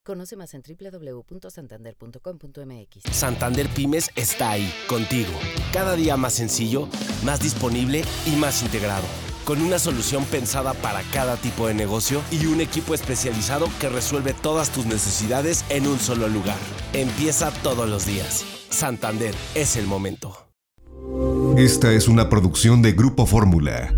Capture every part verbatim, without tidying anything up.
Conoce más en doble u doble u doble u punto santander punto com punto m x. Santander Pymes está ahí, contigo. Cada día más sencillo, más disponible y más integrado. Con una solución pensada para cada tipo de negocio y un equipo especializado que resuelve todas tus necesidades en un solo lugar. Empieza todos los días. Santander, es el momento. Esta es una producción de Grupo Fórmula.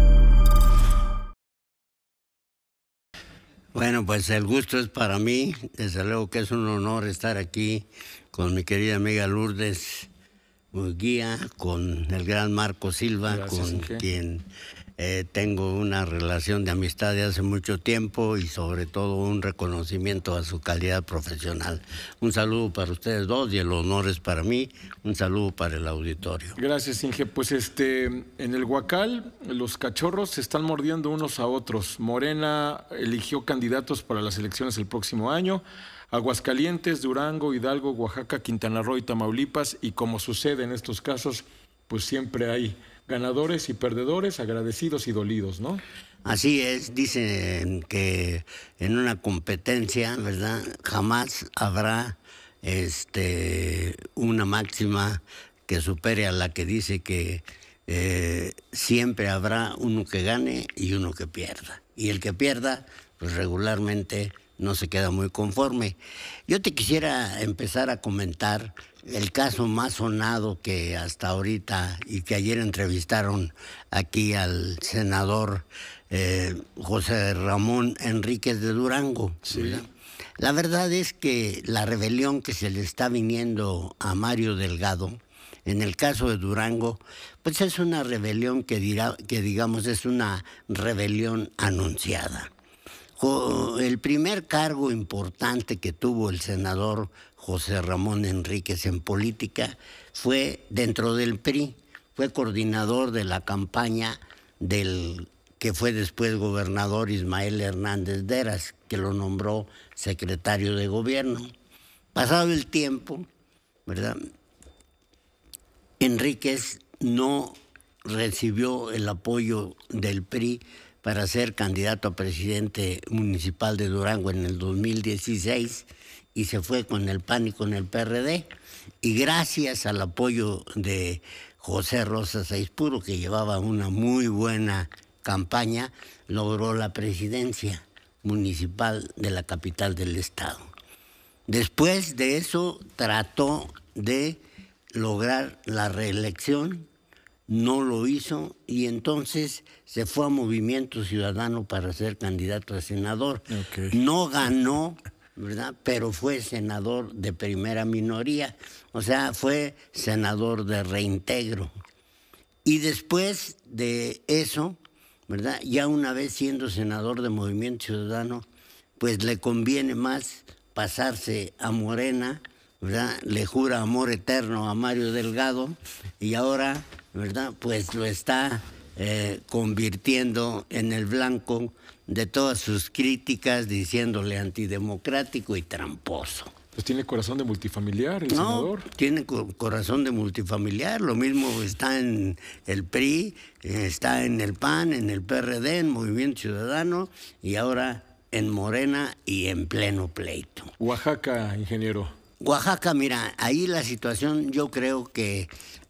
Bueno, pues el gusto es para mí, desde luego que es un honor estar aquí con mi querida amiga Lourdes Guía, con el gran Marco Silva, Gracias, con Inge. quien eh, tengo una relación de amistad de hace mucho tiempo y sobre todo un reconocimiento a su calidad profesional. Un saludo para ustedes dos y el honor es para mí, un saludo para el auditorio. Gracias, Inge. Pues este, en el Huacal, los cachorros se están mordiendo unos a otros. Morena eligió candidatos para las elecciones el próximo año. Aguascalientes, Durango, Hidalgo, Oaxaca, Quintana Roo y Tamaulipas. Y como sucede en estos casos, pues siempre hay ganadores y perdedores, agradecidos y dolidos, ¿no? Así es, dicen que en una competencia, ¿verdad?, jamás habrá este, una máxima que supere a la que dice que eh, siempre habrá uno que gane y uno que pierda. Y el que pierda, pues regularmente no se queda muy conforme. Yo te quisiera empezar a comentar el caso más sonado que hasta ahorita y que ayer entrevistaron aquí al senador eh, José Ramón Enríquez de Durango. Sí. ¿Verdad? La verdad es que la rebelión que se le está viniendo a Mario Delgado, en el caso de Durango, pues es una rebelión que, dirá, que digamos es una rebelión anunciada. El primer cargo importante que tuvo el senador José Ramón Enríquez en política fue dentro del P R I, fue coordinador de la campaña del que fue después gobernador Ismael Hernández Deras, que lo nombró secretario de gobierno. Pasado el tiempo, ¿verdad?, Enríquez no recibió el apoyo del P R I para ser candidato a presidente municipal de Durango en el dos mil dieciséis y se fue con el P A N y con el P R D. Y gracias al apoyo de José Rosas Aispuro, que llevaba una muy buena campaña, logró la presidencia municipal de la capital del estado. Después de eso trató de lograr la reelección, no lo hizo y entonces se fue a Movimiento Ciudadano para ser candidato a senador. Okay. No ganó, ¿verdad?, pero fue senador de primera minoría, o sea, fue senador de reintegro. Y después de eso, ¿verdad?, ya una vez siendo senador de Movimiento Ciudadano, pues le conviene más pasarse a Morena, ¿verdad? Le jura amor eterno a Mario Delgado y ahora, ¿verdad?, pues lo está eh, convirtiendo en el blanco de todas sus críticas, diciéndole antidemocrático y tramposo. Pues tiene corazón de multifamiliar el no, senador. Tiene co- corazón de multifamiliar, lo mismo está en el P R I, está en el P A N, en el P R D, en Movimiento Ciudadano y ahora en Morena y en pleno pleito. Oaxaca, ingeniero. Oaxaca, mira, ahí la situación, yo creo que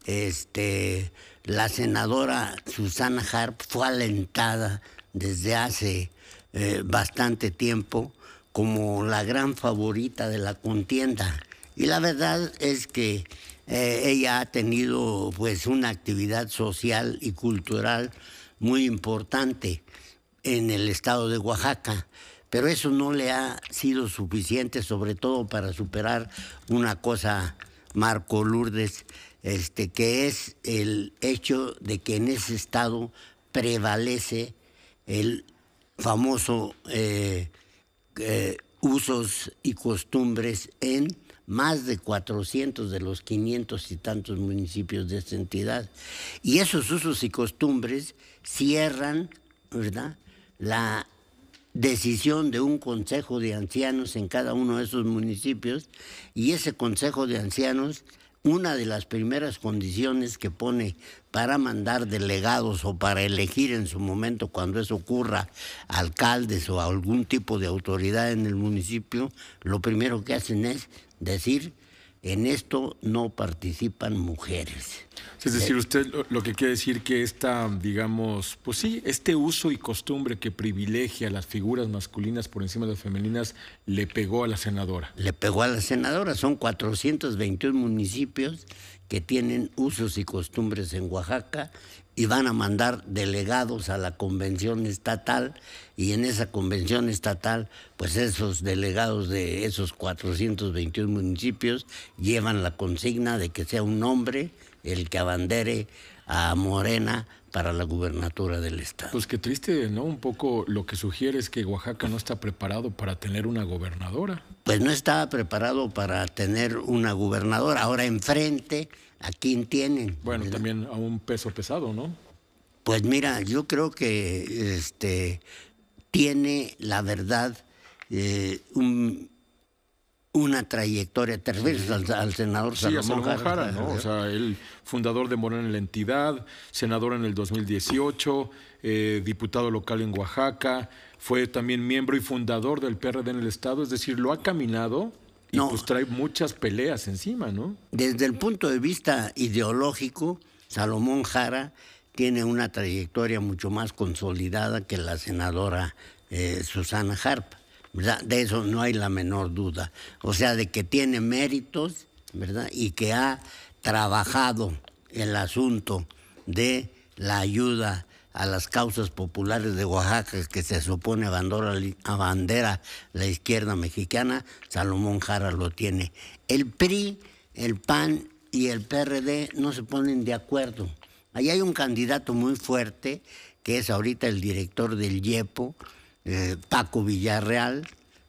este, la senadora Susana Harp fue alentada desde hace eh, bastante tiempo como la gran favorita de la contienda. Y la verdad es que eh, ella ha tenido pues una actividad social y cultural muy importante en el estado de Oaxaca. Pero eso no le ha sido suficiente, sobre todo para superar una cosa, Marco, Lourdes, este, que es el hecho de que en ese estado prevalece el famoso eh, eh, usos y costumbres en más de cuatrocientos de los quinientos y tantos municipios de esta entidad. Y esos usos y costumbres cierran, ¿verdad?, la decisión de un consejo de ancianos en cada uno de esos municipios, y ese consejo de ancianos una de las primeras condiciones que pone para mandar delegados o para elegir en su momento, cuando eso ocurra, alcaldes o algún tipo de autoridad en el municipio, lo primero que hacen es decir, en esto no participan mujeres. Es decir, usted lo que quiere decir que esta, digamos, pues sí, este uso y costumbre que privilegia a las figuras masculinas por encima de las femeninas le pegó a la senadora. Le pegó a la senadora. Son cuatrocientos veintiún municipios que tienen usos y costumbres en Oaxaca y van a mandar delegados a la convención estatal, y en esa convención estatal, pues esos delegados de esos cuatrocientos veintiún municipios llevan la consigna de que sea un hombre el que abandere a Morena para la gubernatura del estado. Pues qué triste, ¿no? Un poco lo que sugiere es que Oaxaca no está preparado para tener una gobernadora. Pues no estaba preparado para tener una gobernadora. Ahora enfrente, ¿a quién tienen? Bueno, ¿verdad? también a un peso pesado, ¿no? Pues mira, yo creo que este tiene, la verdad, eh, un... una trayectoria. ¿Te refieres al, al senador sí, Salomón, Salomón Jara? Jara, ¿no? O sea, él, fundador de Morena en la entidad, senador en el dos mil dieciocho, eh, diputado local en Oaxaca, fue también miembro y fundador del P R D en el estado, es decir, lo ha caminado y No. pues trae muchas peleas encima, ¿no? Desde el punto de vista ideológico, Salomón Jara tiene una trayectoria mucho más consolidada que la senadora eh, Susana Harp, ¿verdad? De eso no hay la menor duda. O sea, de que tiene méritos, ¿verdad? Y que ha trabajado el asunto de la ayuda a las causas populares de Oaxaca, que se supone abandera la izquierda mexicana. Salomón Jara lo tiene. El P R I, el P A N y el P R D no se ponen de acuerdo. Ahí hay un candidato muy fuerte, que es ahorita el director del IEPO, eh, Paco Villarreal,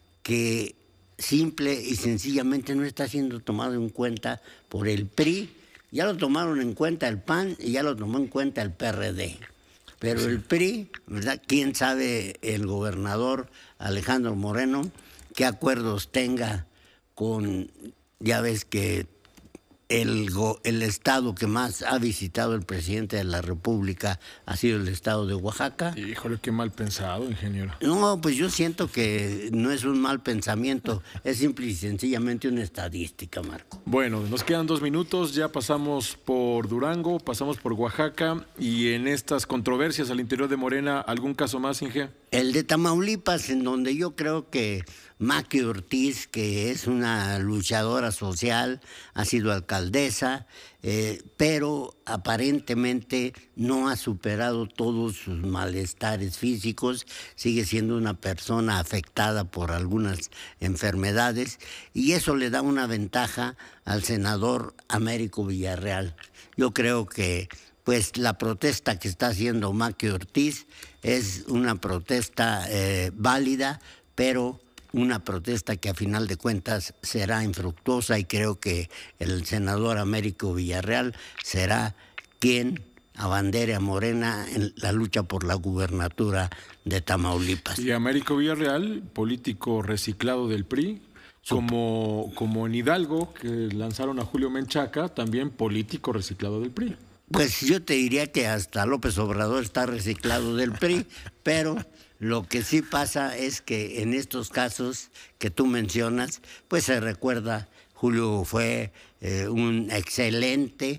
que simple y sencillamente no está siendo tomado en cuenta por el P R I. Ya lo tomaron en cuenta el P A N y ya lo tomó en cuenta el P R D. Pero sí. El P R I, ¿verdad? ¿Quién sabe el gobernador Alejandro Moreno qué acuerdos tenga con, ya ves que el, el estado que más ha visitado el presidente de la República ha sido el estado de Oaxaca? Híjole, qué mal pensado, ingeniero. No, pues yo siento que no es un mal pensamiento, es simple y sencillamente una estadística, Marco. Bueno, nos quedan dos minutos, ya pasamos por Durango, pasamos por Oaxaca, y en estas controversias al interior de Morena, ¿algún caso más, Inge? El de Tamaulipas, en donde yo creo que Maqui Ortiz, que es una luchadora social, ha sido alcaldesa, eh, pero aparentemente no ha superado todos sus malestares físicos, sigue siendo una persona afectada por algunas enfermedades, y eso le da una ventaja al senador Américo Villarreal. Yo creo que pues la protesta que está haciendo Maqui Ortiz es una protesta eh, válida, pero una protesta que a final de cuentas será infructuosa, y creo que el senador Américo Villarreal será quien abandere a Morena en la lucha por la gubernatura de Tamaulipas. Y Américo Villarreal, político reciclado del P R I, como, como en Hidalgo, que lanzaron a Julio Menchaca, también político reciclado del P R I. Pues yo te diría que hasta López Obrador está reciclado del P R I, pero lo que sí pasa es que en estos casos que tú mencionas, pues se recuerda, Julio fue eh, un excelente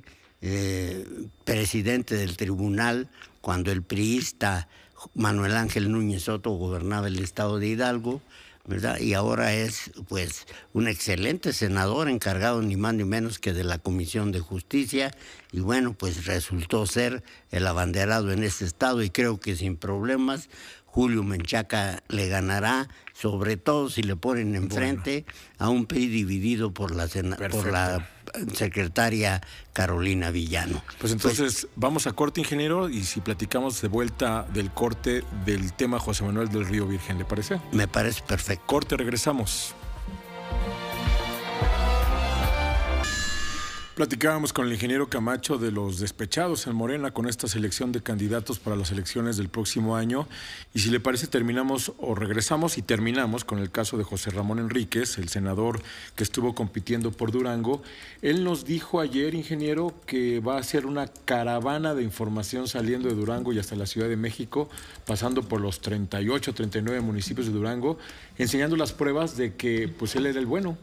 eh, presidente del tribunal cuando el priista Manuel Ángel Núñez Soto gobernaba el estado de Hidalgo, ¿verdad? Y ahora es pues un excelente senador encargado ni más ni menos que de la Comisión de Justicia, y bueno, pues resultó ser el abanderado en este estado, y creo que sin problemas Julio Menchaca le ganará, sobre todo si le ponen enfrente bueno. a un P R I dividido por la, por la secretaria Carolina Villano. Pues entonces pues, vamos a corte, ingeniero, y si platicamos de vuelta del corte del tema José Manuel del Río Virgen, ¿le parece? Me parece perfecto. Corte, regresamos. Platicábamos con el ingeniero Camacho de los despechados en Morena con esta selección de candidatos para las elecciones del próximo año. Y si le parece, terminamos o regresamos y terminamos con el caso de José Ramón Enríquez, el senador que estuvo compitiendo por Durango. Él nos dijo ayer, ingeniero, que va a hacer una caravana de información saliendo de Durango y hasta la Ciudad de México, pasando por los treinta y ocho, treinta y nueve municipios de Durango, enseñando las pruebas de que pues él era el bueno.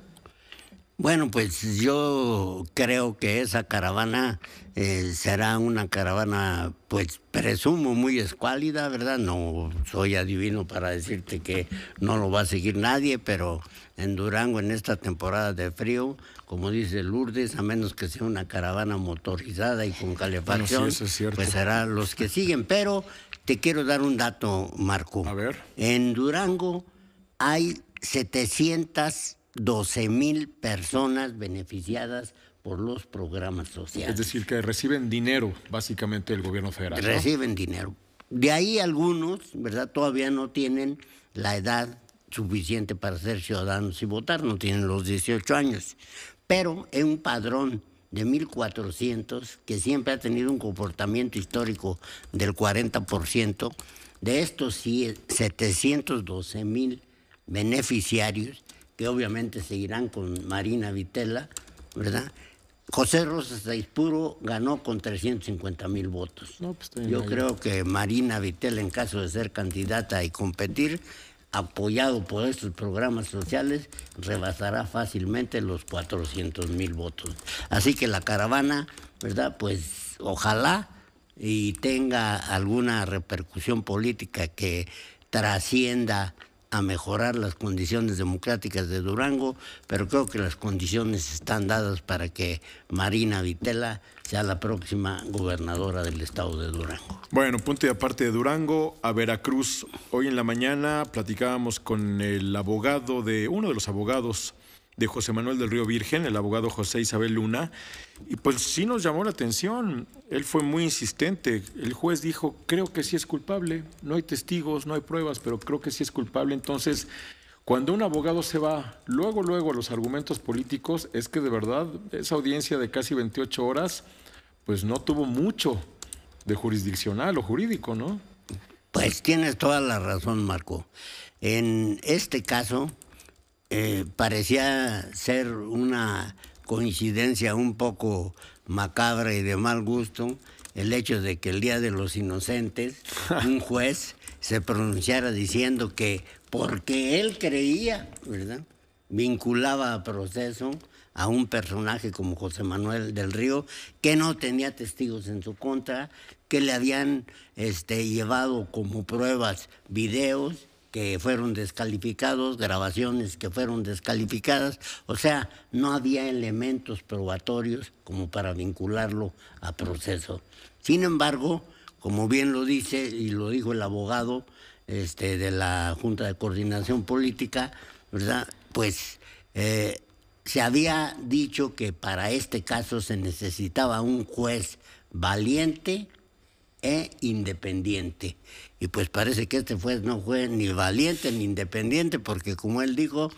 Bueno, pues yo creo que esa caravana eh, será una caravana, pues presumo muy escuálida, ¿verdad? No soy adivino para decirte que no lo va a seguir nadie, pero en Durango en esta temporada de frío, como dice Lourdes, a menos que sea una caravana motorizada y con calefacción, bueno, sí, eso es cierto. Pues serán los que siguen. Pero te quiero dar un dato, Marco. A ver. En Durango hay setecientas doce mil personas beneficiadas por los programas sociales. Es decir, que reciben dinero, básicamente, del gobierno federal, ¿no? Reciben dinero. De ahí algunos, ¿verdad?, todavía no tienen la edad suficiente para ser ciudadanos y votar, no tienen los dieciocho años. Pero es un padrón de mil cuatrocientos que siempre ha tenido un comportamiento histórico del cuarenta por ciento. De estos sí, setecientos doce mil beneficiarios, que obviamente seguirán con Marina Vitela, ¿verdad? José Rosas Aispuro ganó con trescientos cincuenta mil votos. No, pues, Yo ahí. creo que Marina Vitela, en caso de ser candidata y competir, apoyado por estos programas sociales, rebasará fácilmente los cuatrocientos mil votos. Así que la caravana, ¿verdad?, pues ojalá y tenga alguna repercusión política que trascienda a mejorar las condiciones democráticas de Durango, pero creo que las condiciones están dadas para que Marina Vitela sea la próxima gobernadora del estado de Durango. Bueno, punto y aparte de Durango, a Veracruz. Hoy en la mañana platicábamos con el abogado de, uno de los abogados de José Manuel del Río Virgen, el abogado José Isabel Luna, y pues sí nos llamó la atención. Él fue muy insistente. El juez dijo, creo que sí es culpable, no hay testigos, no hay pruebas, pero creo que sí es culpable. Entonces, cuando un abogado se va luego, luego a los argumentos políticos, es que de verdad esa audiencia de casi veintiocho horas, pues no tuvo mucho de jurisdiccional o jurídico, ¿no? Pues tienes toda la razón, Marco. En este caso, Eh, parecía ser una coincidencia un poco macabra y de mal gusto el hecho de que el Día de los Inocentes un juez se pronunciara diciendo que porque él creía, ¿verdad?, vinculaba a proceso a un personaje como José Manuel del Río, que no tenía testigos en su contra, que le habían este, llevado como pruebas videos que fueron descalificados, grabaciones que fueron descalificadas. O sea, no había elementos probatorios como para vincularlo a proceso. Sin embargo, como bien lo dice y lo dijo el abogado este, de la Junta de Coordinación Política, ¿verdad?, pues eh, se había dicho que para este caso se necesitaba un juez valiente e independiente. Y pues parece que este juez no fue ni valiente ni independiente, porque como él dijo,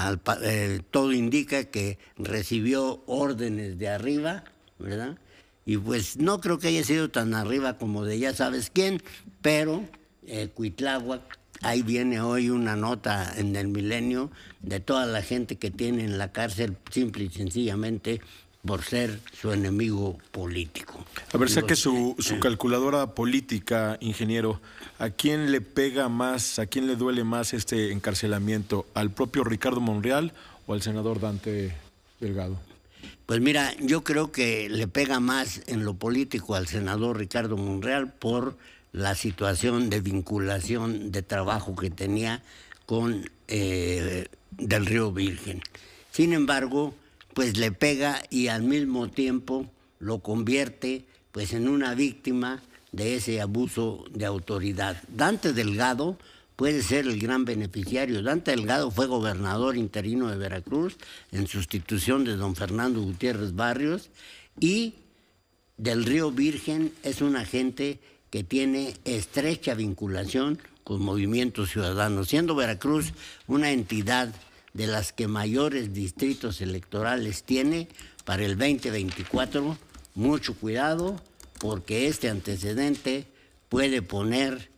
eh, todo indica que recibió órdenes de arriba, ¿verdad? Y pues no creo que haya sido tan arriba como de ya sabes quién, pero eh, Cuitláhuac, ahí viene hoy una nota en el Milenio de toda la gente que tiene en la cárcel simple y sencillamente por ser su enemigo político. A ver, saque su, su calculadora política, ingeniero. ¿A quién le pega más, a quién le duele más este encarcelamiento? ¿Al propio Ricardo Monreal o al senador Dante Delgado? Pues mira, yo creo que le pega más en lo político al senador Ricardo Monreal por la situación de vinculación de trabajo que tenía con eh, del Río Virgen. Sin embargo, pues le pega y al mismo tiempo lo convierte pues en una víctima de ese abuso de autoridad. Dante Delgado puede ser el gran beneficiario. Dante Delgado fue gobernador interino de Veracruz en sustitución de don Fernando Gutiérrez Barrios, y del Río Virgen es un agente que tiene estrecha vinculación con Movimiento Ciudadano, siendo Veracruz una entidad de las que mayores distritos electorales tiene para el veinte veinticuatro. Mucho cuidado, porque este antecedente puede poner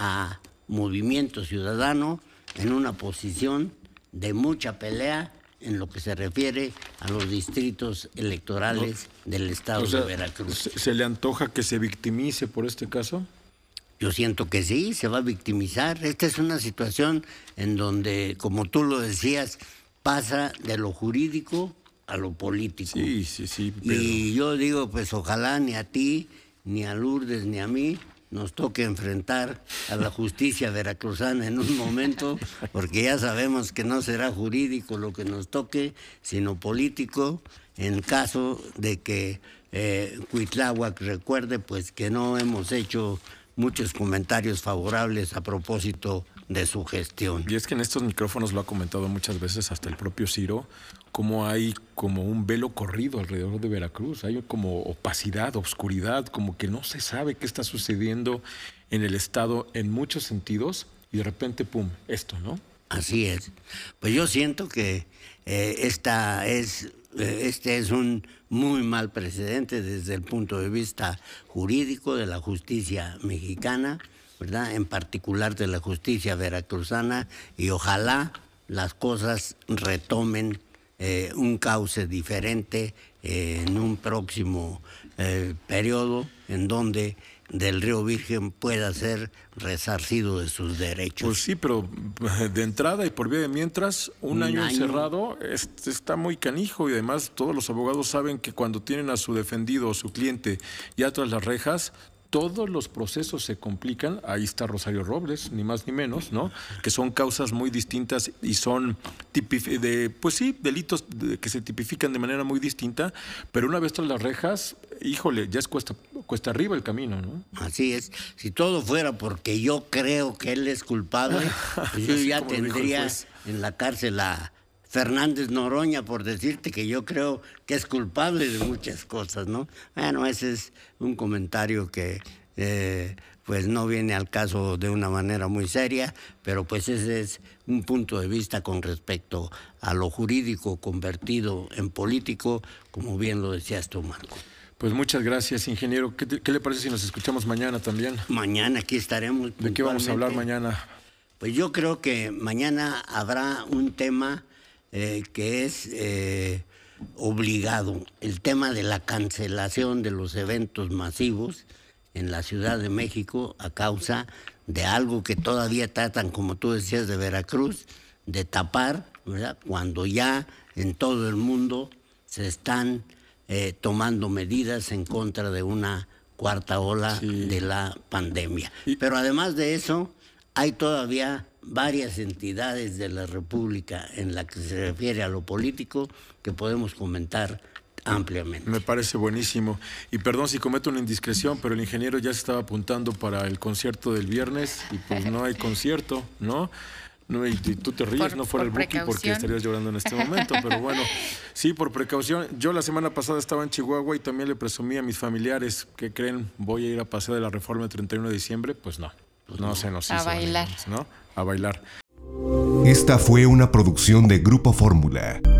a Movimiento Ciudadano en una posición de mucha pelea en lo que se refiere a los distritos electorales no, del estado o sea, de Veracruz. ¿Se, ¿Se le antoja que se victimice por este caso? Yo siento que sí, se va a victimizar. Esta es una situación en donde, como tú lo decías, pasa de lo jurídico a lo político. Sí, sí, sí. Pero... Y yo digo, pues ojalá ni a ti, ni a Lourdes, ni a mí nos toque enfrentar a la justicia veracruzana en un momento, porque ya sabemos que no será jurídico lo que nos toque, sino político, en caso de que eh, Cuitláhuac recuerde pues que no hemos hecho muchos comentarios favorables a propósito de su gestión. Y es que en estos micrófonos lo ha comentado muchas veces hasta el propio Ciro, como hay como un velo corrido alrededor de Veracruz, hay como opacidad, obscuridad, como que no se sabe qué está sucediendo en el estado en muchos sentidos y de repente, pum, esto, ¿no? Así es. Pues yo siento que eh, esta es, eh, este es un muy mal precedente desde el punto de vista jurídico de la justicia mexicana, ¿verdad? En particular de la justicia veracruzana, y ojalá las cosas retomen eh, un cauce diferente eh, en un próximo eh, periodo en donde del Río Virgen pueda ser resarcido de sus derechos. Pues sí, pero de entrada y por vía de mientras, un, un año, año encerrado es, está muy canijo, y además todos los abogados saben que cuando tienen a su defendido o su cliente ya tras las rejas, todos los procesos se complican. Ahí está Rosario Robles, ni más ni menos, ¿no? Que son causas muy distintas y son tipif- de, pues sí, delitos de, que se tipifican de manera muy distinta, pero una vez tras las rejas, híjole, ya es cuesta, cuesta arriba el camino, ¿no? Así es. Si todo fuera porque yo creo que él es culpable, pues yo ya tendría en la cárcel a Fernández Noroña, por decirte que yo creo que es culpable de muchas cosas, ¿no? Bueno, ese es un comentario que eh, pues no viene al caso de una manera muy seria, pero pues ese es un punto de vista con respecto a lo jurídico convertido en político, como bien lo decías tú, Marco. Pues muchas gracias, ingeniero. ¿Qué, te, qué le parece si nos escuchamos mañana también? Mañana aquí estaremos. ¿De qué vamos a hablar mañana? Pues yo creo que mañana habrá un tema Eh, que es eh, obligado, el tema de la cancelación de los eventos masivos en la Ciudad de México a causa de algo que todavía tratan, como tú decías, de Veracruz, de tapar, ¿verdad? Cuando ya en todo el mundo se están eh, tomando medidas en contra de una cuarta ola sí. de la pandemia. Y... Pero además de eso, hay todavía varias entidades de la República en la que se refiere a lo político que podemos comentar ampliamente. Me parece buenísimo. Y perdón si cometo una indiscreción, pero el ingeniero ya se estaba apuntando para el concierto del viernes y pues no hay concierto, ¿no? No, y, y tú te ríes, por, no fuera el Buki porque estarías llorando en este momento, pero bueno, sí, por precaución. Yo la semana pasada estaba en Chihuahua y también le presumí a mis familiares que creen, voy a ir a Paseo de la Reforma el treinta y uno de diciembre, pues no. Pues no, no se nos hizo. A bailar. ¿No? A bailar. Esta fue una producción de Grupo Fórmula.